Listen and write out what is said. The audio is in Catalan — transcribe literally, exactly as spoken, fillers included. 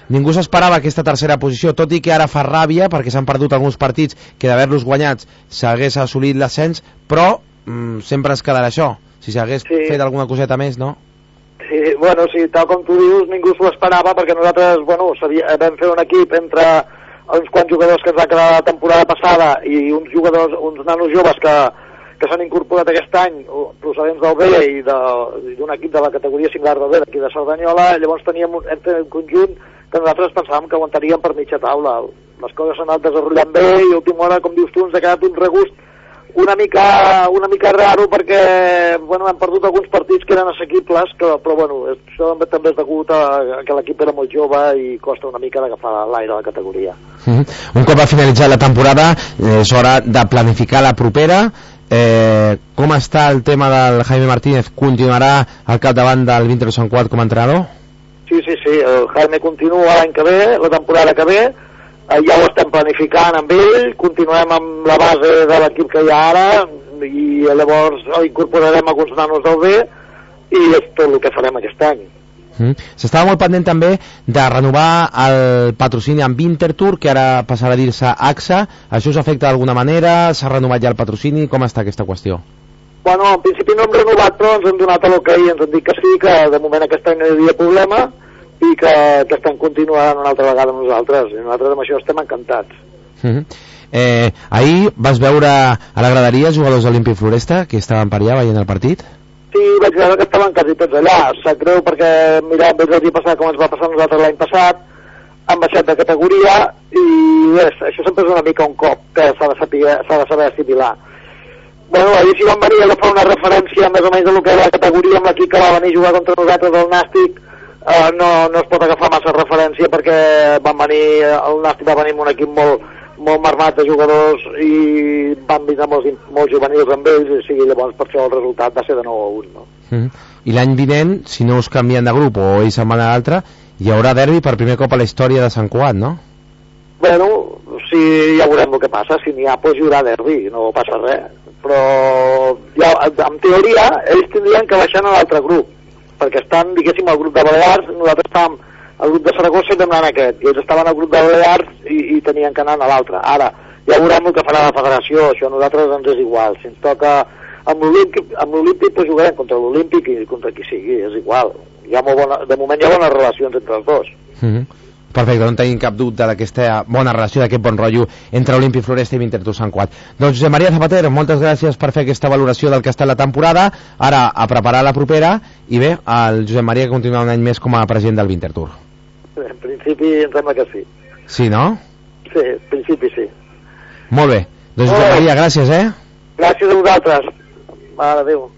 ningú s'esperava aquesta tercera posició, tot i que ara fa ràbia perquè s'han perdut alguns partits que d'haver-los guanyats s'hagués assolit l'ascens, però mm, sempre es quedarà això, si s'hagués sí. fet alguna coseta més, no? Sí, bueno, sí, tal com tu dius, ningú s'ho esperava perquè nosaltres, bueno, sabia, vam fer un equip entre uns quants jugadors que ens va quedar la temporada passada i uns jugadors, uns nanos joves que que s'han incorporat aquest any procedents del B i d'un equip de la categoria similar del B d'aquí de Cerdanyola. Llavors teníem un, un conjunt que nosaltres pensàvem que aguantaríem per mitja taula. Les coses s'han anat desenrotllant bé i a última hora, com dius tu, ens ha quedat un regust una mica, una mica raro perquè bueno, hem perdut alguns partits que eren assequibles, que, però bueno, això també és degut a que l'equip era molt jove i costa una mica d'agafar l'aire a la categoria. Mm-hmm. Un cop ha finalitzat la temporada és hora de planificar la propera. Eh, com està el tema del Jaime Martínez? Continuarà al capdavant del Vinter Sant Cugat com a entrenador? Sí, sí, sí, el Jaime continua l'any que ve, la temporada que ve, eh, ja ho estem planificant amb ell, continuem amb la base de l'equip que hi ha ara i llavors incorporarem alguns nanos del B i és tot el que farem aquest any. Mm. S'estava molt pendent també de renovar el patrocini amb Winterthur, que ara passarà a dir-se A X A. Això us afecta d'alguna manera? S'ha renovat ja el patrocini? Com està aquesta qüestió? Bueno, en principi no hem renovat, però ens hem donat a l'hoquei i ens han dit que sí, que de moment aquest any no hi havia problema i que aquest any continuaran una altra vegada amb nosaltres, i nosaltres amb això estem encantats. Mm-hmm. eh, ahir vas veure a la graderia jugadors d'Olímpic Floresta que estaven per allà veient el partit? Sí, vaig veure que estaven quasi tots allà. Sap greu perquè, mira, veig el dia passat com ens va passar a nosaltres l'any passat, han baixat de categoria i res, això sempre és una mica un cop que s'ha de saber, s'ha de saber assimilar. Bueno, ahir si van venir a agafar una referència més o menys del que era la categoria amb l'equip que va venir a jugar contra nosaltres del Nàstic, eh, no, no es pot agafar massa referència perquè van venir, el Nàstic va venir amb un equip molt molt marmat de jugadors i van vindre molts, molts juvenils amb ells i sigui, llavors per això el resultat va ser de nou a un, no? Mm-hmm. I l'any vinent, si no us canvien de grup o ells se'n van a l'altre, hi haurà derbi per primer cop a la història de Sant Cugat, no? Bueno, sí, ja veurem el que passa, si n'hi ha doncs hi haurà derbi, no passa res, però ja, en teoria ells tindrien que baixar a l'altre grup, perquè estan, diguéssim, al grup de Balears, nosaltres estàvem el grup de Saragossa i vam anar en aquest, i ells estaven al grup de Balears i, i tenien que anar a l'altre. Ara, ja veurem el que farà la federació, això a nosaltres ens és igual, si ens toca amb l'Olímpic, amb l'Olímpic doncs jugarem contra l'Olímpic i contra qui sigui, és igual. Hi ha molt bona, de moment hi ha bones relacions entre els dos. Mm-hmm. Perfecte, no tenim cap dubte d'aquesta bona relació, d'aquest bon rotllo entre Olímpic Floresta i Winterthur Sant Cugat. Doncs Josep Maria Zapater, moltes gràcies per fer aquesta valoració del que ha estat la temporada, ara a preparar la propera, i bé, el Josep Maria que continua un any més com a president del Winterthur. En principi em sembla que sí. Sí, no? Sí, en principi sí. Molt bé, doncs Josep Maria, gràcies, eh? Gràcies a vosaltres. Adéu.